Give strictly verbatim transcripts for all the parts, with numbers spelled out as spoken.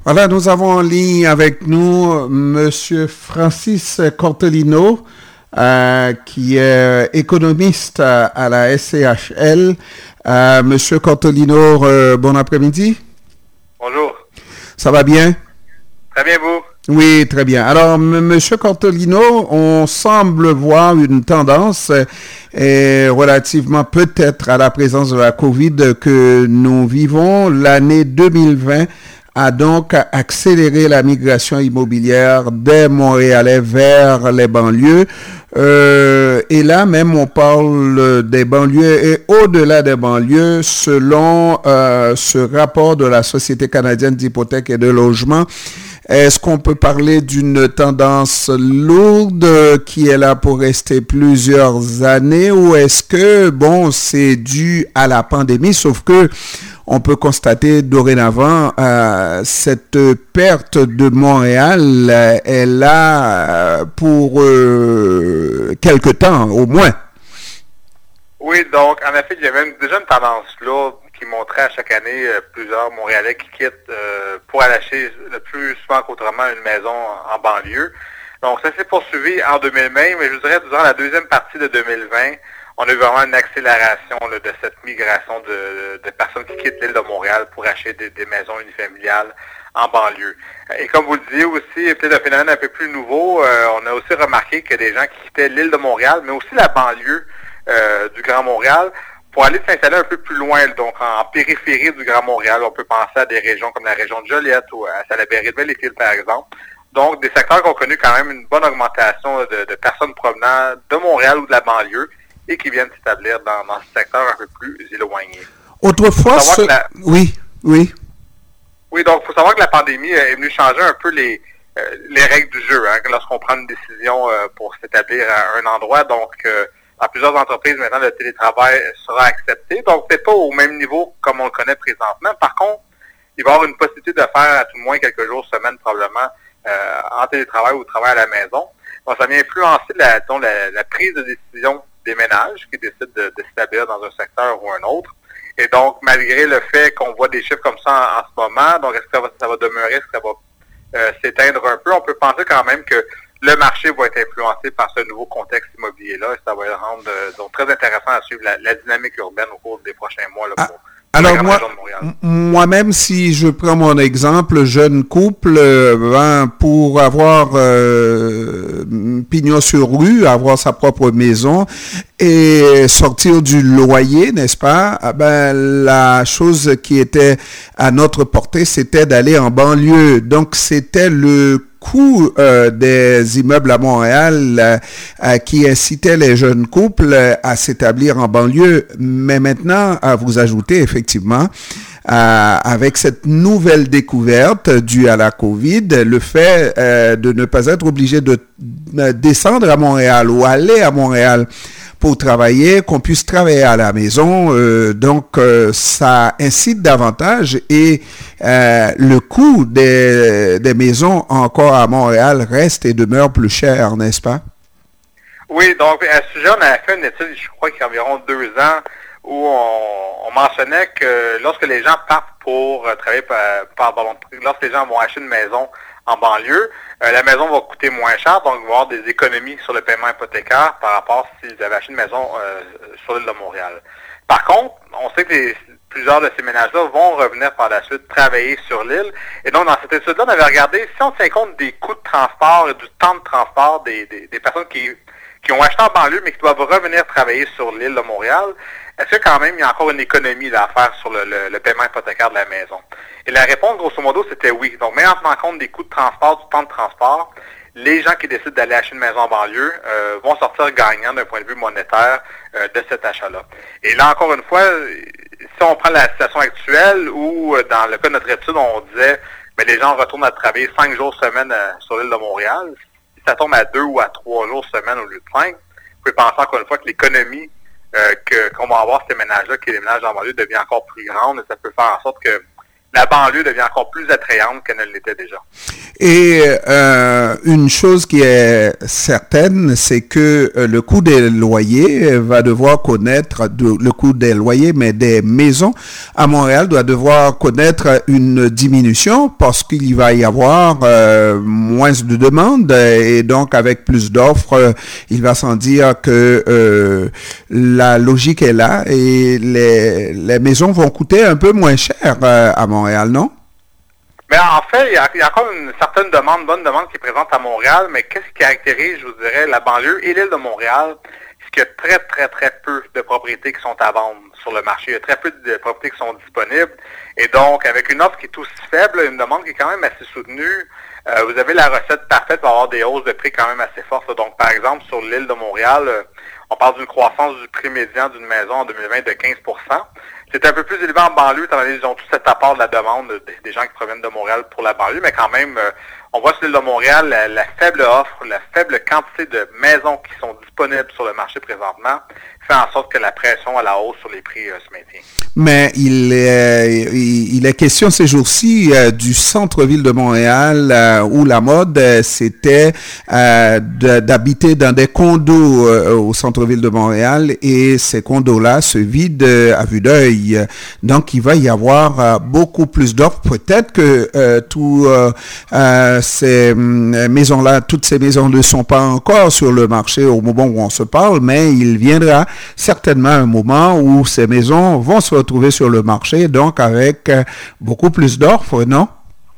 Voilà, nous avons en ligne avec nous Monsieur Francis Cortolino, euh, qui est économiste à, à la S C H L. Euh, Monsieur Cortolino, euh, bon après-midi. Bonjour. Ça va bien? Très bien, vous? Oui, très bien. Alors, M. Monsieur Cortolino, on semble voir une tendance euh, relativement peut-être à la présence de la COVID que nous vivons. L'année deux mille vingt a donc accéléré la migration immobilière des Montréalais vers les banlieues. Euh, et là même, on parle des banlieues et au-delà des banlieues, selon euh, ce rapport de la Société canadienne d'hypothèques et de logement. Est-ce qu'on peut parler d'une tendance lourde qui est là pour rester plusieurs années ou est-ce que, bon, c'est dû à la pandémie, sauf que on peut constater dorénavant euh, cette perte de Montréal euh, est là euh, pour euh, quelque temps au moins. Oui, donc en effet, il y avait déjà une tendance là qui montrait à chaque année euh, plusieurs Montréalais qui quittent euh, pour aller acheter le plus souvent qu'autrement une maison en, en banlieue. Donc ça s'est poursuivi en deux mille vingt, mais je dirais durant la deuxième partie de deux mille vingt, on a eu vraiment une accélération là, de cette migration de, de personnes qui quittent l'île de Montréal pour acheter des, des maisons unifamiliales en banlieue. Et comme vous le disiez aussi, peut-être un phénomène un peu plus nouveau, euh, on a aussi remarqué que des gens qui quittaient l'île de Montréal, mais aussi la banlieue euh, du Grand Montréal, pour aller s'installer un peu plus loin, donc en périphérie du Grand Montréal. On peut penser à des régions comme la région de Joliette ou à Salaberry-de-Valleyfield, par exemple. Donc, des secteurs qui ont connu quand même une bonne augmentation de, de personnes provenant de Montréal ou de la banlieue et qui viennent s'établir dans, dans ce secteur un peu plus éloigné. Autrefois, ce... la... oui, oui. Oui, donc il faut savoir que la pandémie est venue changer un peu les, euh, les règles du jeu, hein, lorsqu'on prend une décision euh, pour s'établir à un endroit. Donc, euh, dans plusieurs entreprises, maintenant, le télétravail sera accepté. Donc, peut-être pas au même niveau comme on le connaît présentement. Par contre, il va y avoir une possibilité de faire à tout le moins quelques jours, semaines probablement, euh, en télétravail ou au travail à la maison. Donc, ça vient influencer la, disons, la, la prise de décision des ménages qui décident de, de s'établir dans un secteur ou un autre. Et donc, malgré le fait qu'on voit des chiffres comme ça en, en ce moment, donc est-ce que ça va, ça va demeurer, est-ce que ça va euh, s'éteindre un peu? On peut penser quand même que le marché va être influencé par ce nouveau contexte immobilier-là et ça va rendre euh, donc très intéressant à suivre la, la dynamique urbaine au cours des prochains mois là, pour ah. Alors moi, moi-même, si je prends mon exemple, jeune couple, euh, ben, pour avoir euh, pignon sur rue, avoir sa propre maison et sortir du loyer, n'est-ce pas? Ben, la chose qui était à notre portée, c'était d'aller en banlieue. Donc, c'était le coût euh, des immeubles à Montréal euh, euh, qui incitait les jeunes couples euh, à s'établir en banlieue. Mais maintenant, à vous ajouter effectivement, euh, avec cette nouvelle découverte due à la COVID, le fait euh, de ne pas être obligé de euh, descendre à Montréal ou aller à Montréal pour travailler, qu'on puisse travailler à la maison. Euh, donc, euh, ça incite davantage et euh, le coût des, des maisons encore à Montréal reste et demeure plus cher, n'est-ce pas? Oui, donc à ce sujet, on a fait une étude, je crois qu'il y a environ deux ans, où on, on mentionnait que lorsque les gens partent pour euh, travailler par, par pardon, lorsque les gens vont acheter une maison en banlieue, euh, la maison va coûter moins cher, donc il va y avoir des économies sur le paiement hypothécaire par rapport s'ils avaient acheté une maison euh, sur l'île de Montréal. Par contre, on sait que les, plusieurs de ces ménages-là vont revenir par la suite travailler sur l'île. Et donc, dans cette étude-là, on avait regardé, si on tient compte des coûts de transport et du temps de transport des, des, des personnes qui, qui ont acheté en banlieue, mais qui doivent revenir travailler sur l'île de Montréal, est-ce que quand même, il y a encore une économie là, à faire sur le, le, le paiement hypothécaire de la maison? Et la réponse, grosso modo, c'était oui. Donc, même en tenant compte des coûts de transport, du temps de transport, les gens qui décident d'aller acheter une maison en banlieue euh, vont sortir gagnants d'un point de vue monétaire euh, de cet achat-là. Et là, encore une fois, si on prend la situation actuelle où, dans le cas de notre étude, on disait mais les gens retournent à travailler cinq jours semaine euh, sur l'île de Montréal, si ça tombe à deux ou à trois jours semaine au lieu de cinq, vous pouvez penser encore une fois que l'économie euh, que, qu'on va avoir ces ménages-là, qui est les ménages en banlieue, devient encore plus grande et ça peut faire en sorte que la banlieue devient encore plus attrayante qu'elle ne l'était déjà. Et euh, une chose qui est certaine, c'est que euh, le coût des loyers va devoir connaître, de, le coût des loyers, mais des maisons à Montréal doit devoir connaître une diminution parce qu'il va y avoir euh, moins de demandes et donc avec plus d'offres, euh, il va sans dire que euh, la logique est là et les, les maisons vont coûter un peu moins cher euh, à Montréal, non? Mais en fait, il y, a, il y a encore une certaine demande, une bonne demande qui est présente à Montréal, mais qu'est-ce qui caractérise, je vous dirais, la banlieue et l'île de Montréal? C'est qu'il y a très, très, très peu de propriétés qui sont à vendre sur le marché. Il y a très peu de propriétés qui sont disponibles. Et donc, avec une offre qui est aussi faible, une demande qui est quand même assez soutenue, euh, vous avez la recette parfaite pour avoir des hausses de prix quand même assez fortes. Donc, par exemple, sur l'île de Montréal, euh, on parle d'une croissance du prix médian d'une maison en deux mille vingt de quinze pour cent. C'est un peu plus élevé en banlieue, étant donné qu'ils ont tout cet apport de la demande des gens qui proviennent de Montréal pour la banlieue, mais quand même, euh, on voit sur l'île de Montréal la, la faible offre, la faible quantité de maisons qui sont disponibles sur le marché présentement fait en sorte que la pression à la hausse sur les prix euh, se maintient. Mais il est, il est question ces jours-ci euh, du centre-ville de Montréal euh, où la mode euh, c'était euh, de, d'habiter dans des condos euh, au centre-ville de Montréal et ces condos-là se vident euh, à vue d'œil. Donc il va y avoir euh, beaucoup plus d'offres. Peut-être que euh, tout euh, euh, ces euh, maisons-là, toutes ces maisons ne sont pas encore sur le marché au moment où on se parle, mais il viendra certainement un moment où ces maisons vont se retrouver sur le marché, donc avec euh, beaucoup plus d'offres, non?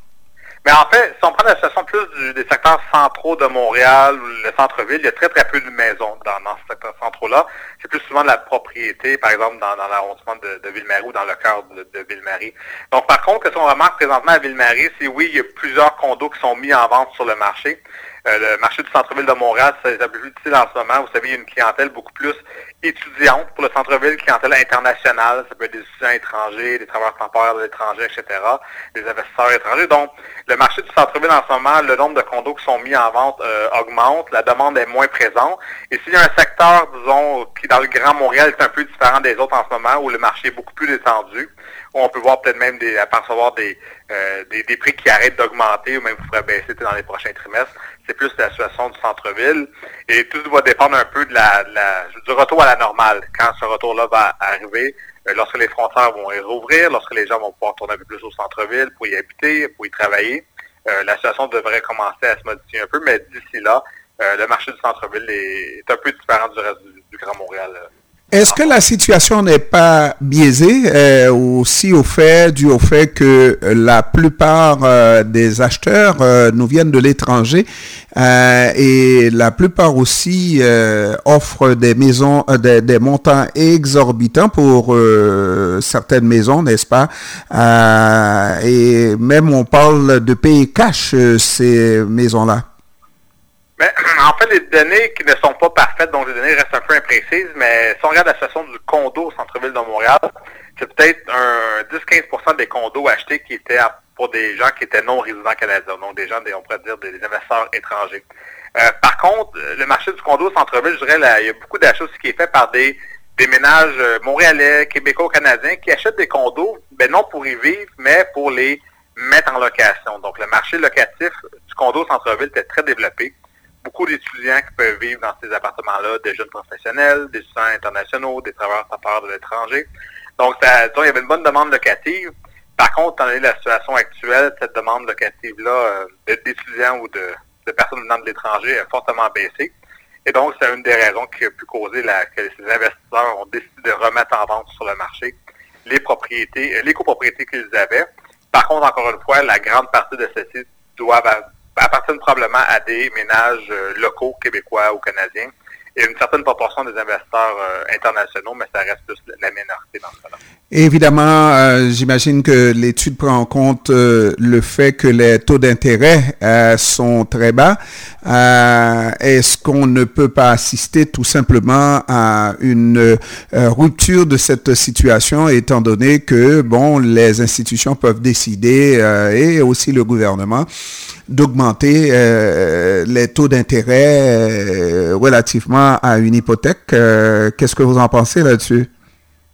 Mais en fait, si on prend la situation plus du, des secteurs centraux de Montréal ou le centre-ville, il y a très très peu de maisons dans, dans ces secteurs centraux-là. C'est plus souvent de la propriété, par exemple, dans, dans l'arrondissement de, de Ville-Marie ou dans le cœur de, de Ville-Marie. Donc par contre, ce qu'on remarque présentement à Ville-Marie, c'est oui, il y a plusieurs condos qui sont mis en vente sur le marché. Euh, le marché du centre-ville de Montréal, c'est un peu plus difficile en ce moment. Vous savez, il y a une clientèle beaucoup plus étudiante pour le centre-ville, clientèle internationale. Ça peut être des étudiants étrangers, des travailleurs temporaires de l'étranger, et cetera, des investisseurs étrangers. Donc, le marché du centre-ville en ce moment, le nombre de condos qui sont mis en vente euh, augmente, la demande est moins présente. Et s'il y a un secteur, disons, qui dans le Grand Montréal est un peu différent des autres en ce moment, où le marché est beaucoup plus étendu, où on peut voir peut-être même des, apercevoir des, euh, des, des prix qui arrêtent d'augmenter ou même qui pourraient baisser dans les prochains trimestres. C'est plus la situation du centre-ville. Et tout va dépendre un peu de la, de la, du retour à la normale. Quand ce retour-là va arriver, euh, lorsque les frontières vont rouvrir, lorsque les gens vont pouvoir tourner un peu plus au centre-ville pour y habiter, pour y travailler, euh, la situation devrait commencer à se modifier un peu. Mais d'ici là, euh, le marché du centre-ville est, est un peu différent du reste du, du Grand Montréal. Euh. Est-ce que la situation n'est pas biaisée euh, aussi au fait, dû au fait que la plupart euh, des acheteurs euh, nous viennent de l'étranger euh, et la plupart aussi euh, offrent des maisons, euh, des, des montants exorbitants pour euh, certaines maisons, n'est-ce pas? Euh, et même on parle de payer cash euh, ces maisons-là. Mais en fait, les données qui ne sont pas parfaites, donc les données restent un peu imprécises, mais si on regarde la situation du condo au centre-ville de Montréal, c'est peut-être un dix à quinze pour cent des condos achetés qui étaient pour des gens qui étaient non résidents canadiens, donc des gens, des, on pourrait dire, des investisseurs étrangers. Euh, par contre, le marché du condo au centre-ville, je dirais, là, il y a beaucoup d'achats aussi qui est fait par des, des ménages montréalais, québécois, canadiens qui achètent des condos, ben non pour y vivre, mais pour les mettre en location. Donc, le marché locatif du condo au centre-ville était très développé. Beaucoup d'étudiants qui peuvent vivre dans ces appartements-là, des jeunes professionnels, des étudiants internationaux, des travailleurs temporaires de l'étranger. Donc, ça, disons, il y avait une bonne demande locative. Par contre, étant donné la situation actuelle, cette demande locative-là euh, d'étudiants ou de, de personnes venant de l'étranger a fortement baissé. Et donc, c'est une des raisons qui a pu causer la, que ces investisseurs ont décidé de remettre en vente sur le marché les propriétés, les copropriétés qu'ils avaient. Par contre, encore une fois, la grande partie de celles-ci doivent appartiennent probablement à des ménages euh, locaux, québécois ou canadiens, et une certaine proportion des investisseurs euh, internationaux, mais ça reste plus la minorité dans ce cas-là. Évidemment, euh, j'imagine que l'étude prend en compte euh, le fait que les taux d'intérêt euh, sont très bas. Euh, est-ce qu'on ne peut pas assister tout simplement à une euh, rupture de cette situation, étant donné que, bon, les institutions peuvent décider, euh, et aussi le gouvernement, d'augmenter euh, les taux d'intérêt euh, relativement à une hypothèque. Euh, qu'est-ce que vous en pensez là-dessus?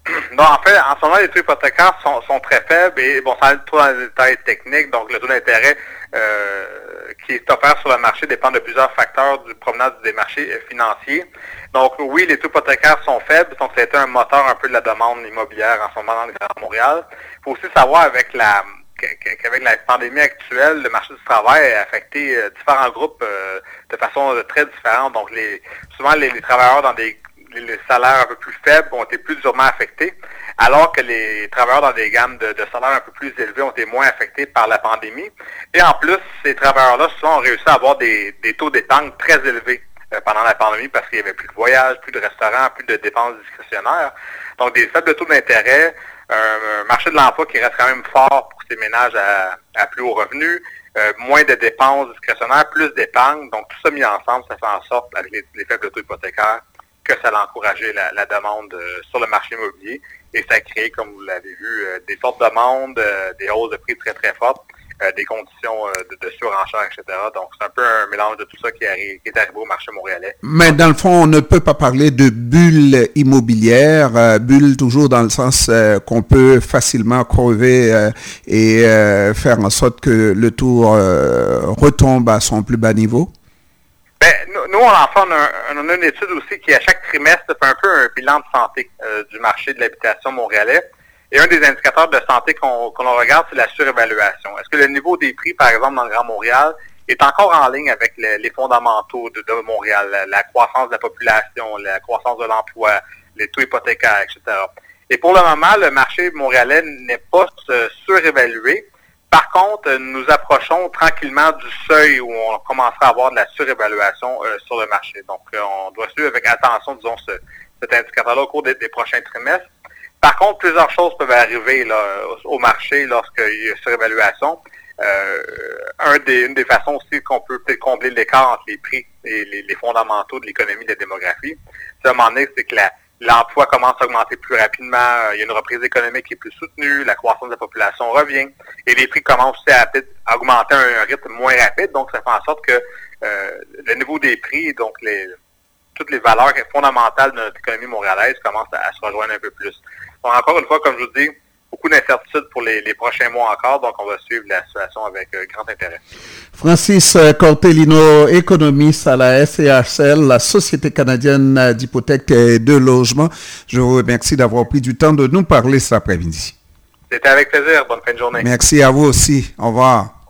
Donc, en fait, en ce moment, les taux hypothécaires sont, sont très faibles et, bon, sans aller trop dans les détails techniques, donc le taux d'intérêt euh, qui est offert sur le marché dépend de plusieurs facteurs du promenade des marchés financiers. Donc, oui, les taux hypothécaires sont faibles, donc ça a été un moteur un peu de la demande immobilière en ce moment dans le Grand Montréal. Il faut aussi savoir avec la qu'avec la pandémie actuelle, le marché du travail a affecté euh, différents groupes euh, de façon euh, très différente. Donc, les, souvent, les, les travailleurs dans des les salaires un peu plus faibles ont été plus durement affectés, alors que les travailleurs dans des gammes de, de salaires un peu plus élevés ont été moins affectés par la pandémie. Et en plus, ces travailleurs-là, souvent, ont réussi à avoir des, des taux d'épargne très élevés euh, pendant la pandémie parce qu'il n'y avait plus de voyages, plus de restaurants, plus de dépenses discrétionnaires. Donc, des faibles taux d'intérêt, un, un marché de l'emploi qui reste quand même fort pour ces ménages à, à plus haut revenu, euh, moins de dépenses discrétionnaires, plus d'épargne. Donc, tout ça mis ensemble, ça fait en sorte, avec les, les faibles taux hypothécaires, que ça a encouragé la, la demande euh, sur le marché immobilier. Et ça a créé, comme vous l'avez vu, euh, des fortes demandes, euh, des hausses de prix très, très fortes, euh, des conditions euh, de, de surenchère, et cetera. Donc, c'est un peu un mélange de tout ça qui, arri- qui est arrivé au marché montréalais. Mais dans le fond, on ne peut pas parler de bulle immobilière, euh, bulle toujours dans le sens euh, qu'on peut facilement crever euh, et euh, faire en sorte que le taux euh, retombe à son plus bas niveau. Ben, nous, nous, on en fait, on a, on a une étude aussi qui, à chaque trimestre, fait un peu un bilan de santé euh, du marché de l'habitation montréalais. Et un des indicateurs de santé qu'on, qu'on regarde, c'est la surévaluation. Est-ce que le niveau des prix, par exemple, dans le Grand Montréal, est encore en ligne avec le, les fondamentaux de, de Montréal, la, la croissance de la population, la croissance de l'emploi, les taux hypothécaires, et cetera. Et pour le moment, le marché montréalais n'est pas euh, surévalué. Par contre, nous approchons tranquillement du seuil où on commencera à avoir de la surévaluation euh, sur le marché. Donc, euh, on doit suivre avec attention, disons, ce, cet indicateur-là au cours des, des prochains trimestres. Par contre, plusieurs choses peuvent arriver là, au marché lorsqu'il y a surévaluation. Euh, un des, une des façons aussi qu'on peut peut-être combler l'écart entre les prix et les, les fondamentaux de l'économie et de la démographie, c'est à un moment donné, c'est que la l'emploi commence à augmenter plus rapidement, il y a une reprise économique qui est plus soutenue, la croissance de la population revient, et les prix commencent aussi à, à augmenter à un rythme moins rapide, donc ça fait en sorte que euh, le niveau des prix, donc les, toutes les valeurs fondamentales de notre économie montréalaise commencent à, à se rejoindre un peu plus. Donc encore une fois, comme je vous dis, beaucoup d'incertitudes pour les, les prochains mois encore, donc on va suivre la situation avec euh, grand intérêt. Francis Cortellino, économiste à la S C H L, la Société canadienne d'hypothèques et de logement. Je vous remercie d'avoir pris du temps de nous parler cet après-midi. C'était avec plaisir. Bonne fin de journée. Merci à vous aussi. Au revoir.